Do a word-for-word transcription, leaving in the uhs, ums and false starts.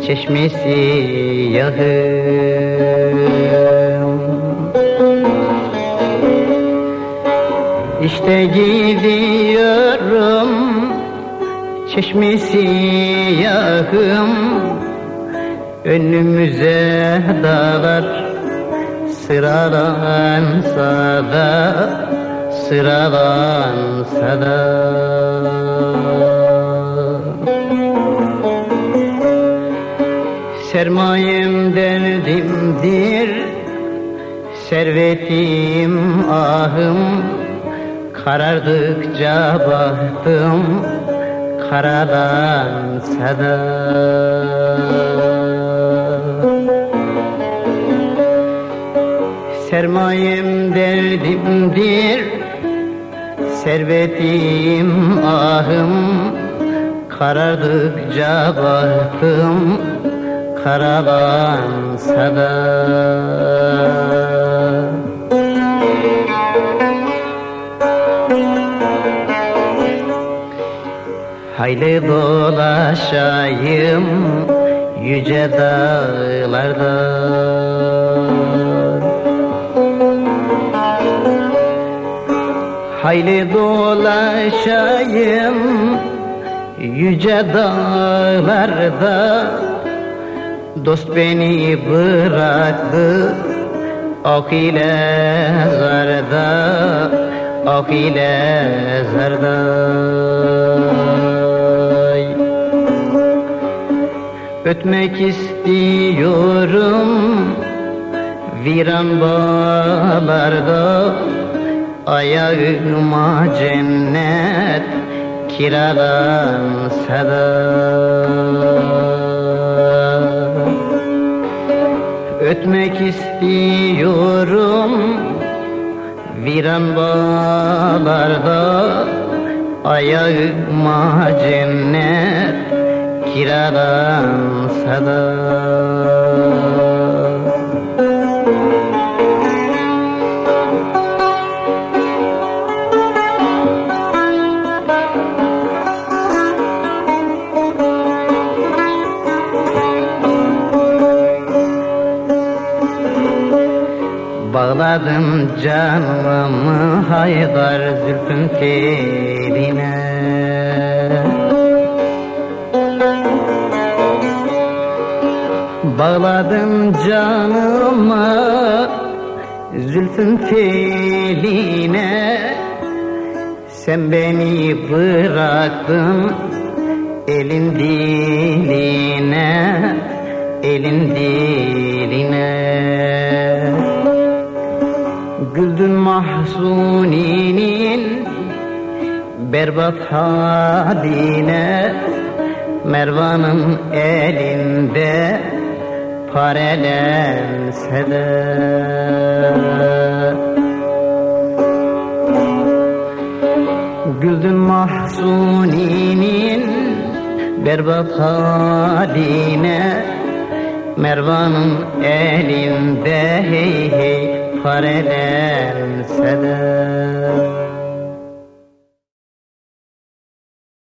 çeşmesi yahım. İşte gidiyorum çeşmesi yahım, önümüze dağlar sıralansa da, sıralansa da. Sermayem derdimdir, servetim ahım, karardıkça bahtım karalansa da. Sermayem derdimdir, servetim ahım, karardıkça bahtım karalansa da. Hayli dolaşayım yüce dağlarda, hayli dolaşayım yüce dağlarda. Dost beni bıraktı ok ile zarda, ok ile zarda. Ötmek istiyorum viran bağlarda, ayağıma cennet kiralansa da. Ötmek istiyorum viran bağlarda, ayağıma cennet kiralansa da. Bağladım canımı Haydar zülfün teline, bağladım canımı zülfün teline. Sen beni bıraktın elin diline, elin diline. Güldün Mahzuni'nin berbat haline, Mervan'ın elinde parelense de. Güldün Mahzuni'nin berbat haline, Mervan'ın elinde hey hey parelense de.